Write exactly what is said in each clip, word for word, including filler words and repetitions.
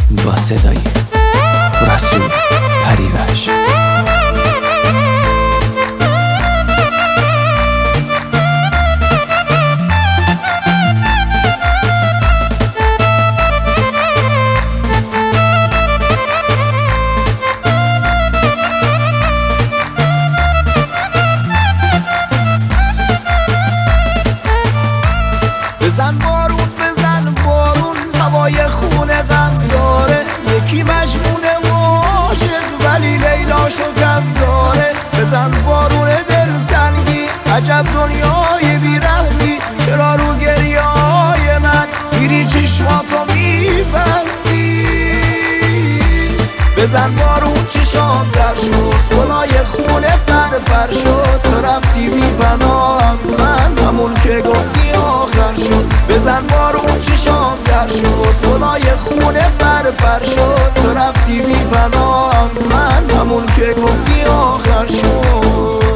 با صدای رسول پریوش. بزن بارون بزن بارون هوای خونه غم داره، یکی مجنونه عاشق ولی لیلاشو کم داره. بزن بارون دلتنگی عجب دنیای بیرحمی، چرا رو گریه‌های من میری چشماتو میبندی؟ بزن بارون چشام در شد، گلای خونه پر پر شد، تو رفتی بی پناهم من همون که گفتی آخر شد. بزن بارون چشام در شد، گلای خونه پر پر شد، تو رفتی بی پناهم من همون که گفتی آخر شد.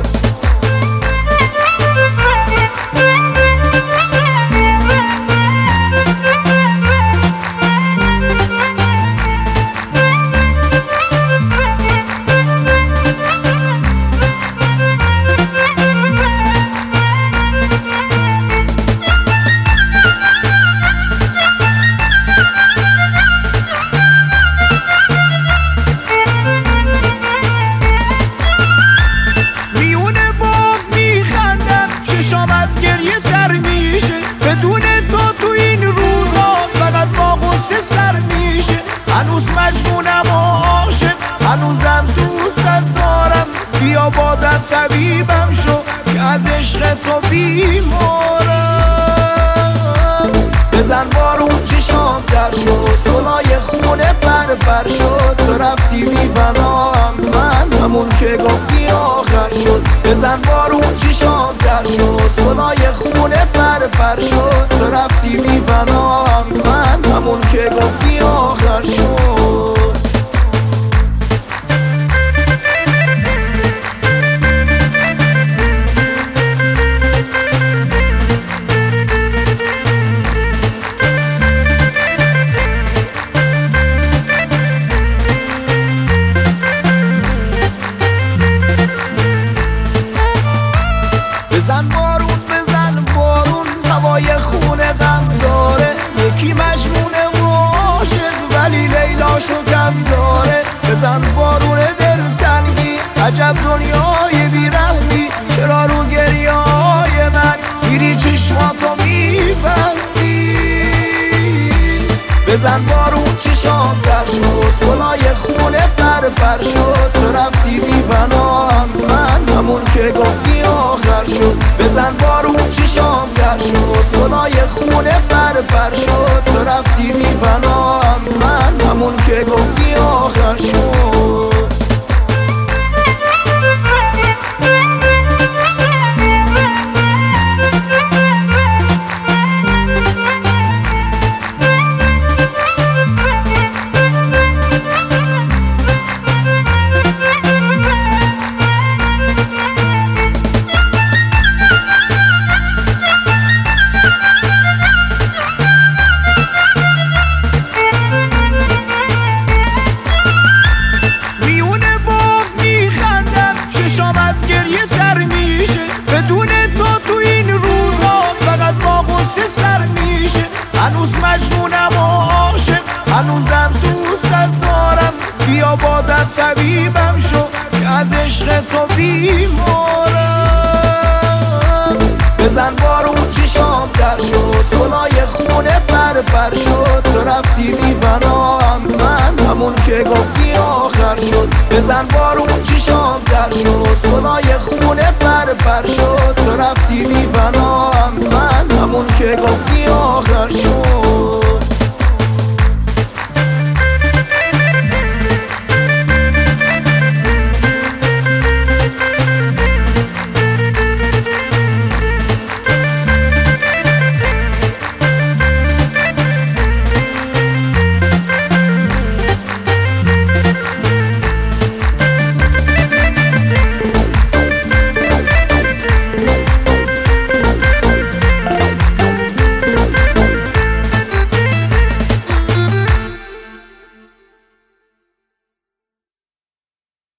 بدون تو تو این روزا فقط با غصه سر میشه. هنوز مجنونم و عاشق، هنوزم دوستت دارم، بیا بازم طبیبم شو که از عشق تو بیمارم. بزن بارون چشام در شد، گلای خونه پر پر شد، تو رفتی بی پناهم من همون که گفتی آخر شد. بزن بارون چشام در شد، گلای خونه پر پر شد، تو رفتی بی پناهم من همون که گفتی آخر شد. بزن بارون بزن بارون هوای خونه غم داره، یکی مجنونه عاشق ولی لیلاشو کم داره. بزن بارون دلتنگی عجب دنیای بیرحمی، چرا رو گریه‌های من میری چشماتو میبندی؟ بزن بارون چشام در شد، گلای خونه پر پر شد، تو رفتی بی پناهم من همون که گفتی آخر شد. بزن بارون چشام در شد، گلای خونه پر پر شد، تو رفتی بی پناهم من همون که گفتی آخر شد. بدون تو تو این روزا فقط با غصه سر میشه. هنوز مجنونم و عاشق، هنوزم دوستت دارم، بیا بازم طبیبم شو که از عشق تو بیمارم. بزن بارون چشام در شد، گلای خونه پر پر شد، تو رفتی بی پناهم من همون که گفتی آخر شد. بزن بارون چشام در شد، گلای خونه پر پر شد، تو رفتی بی پناهم من همون که گفتی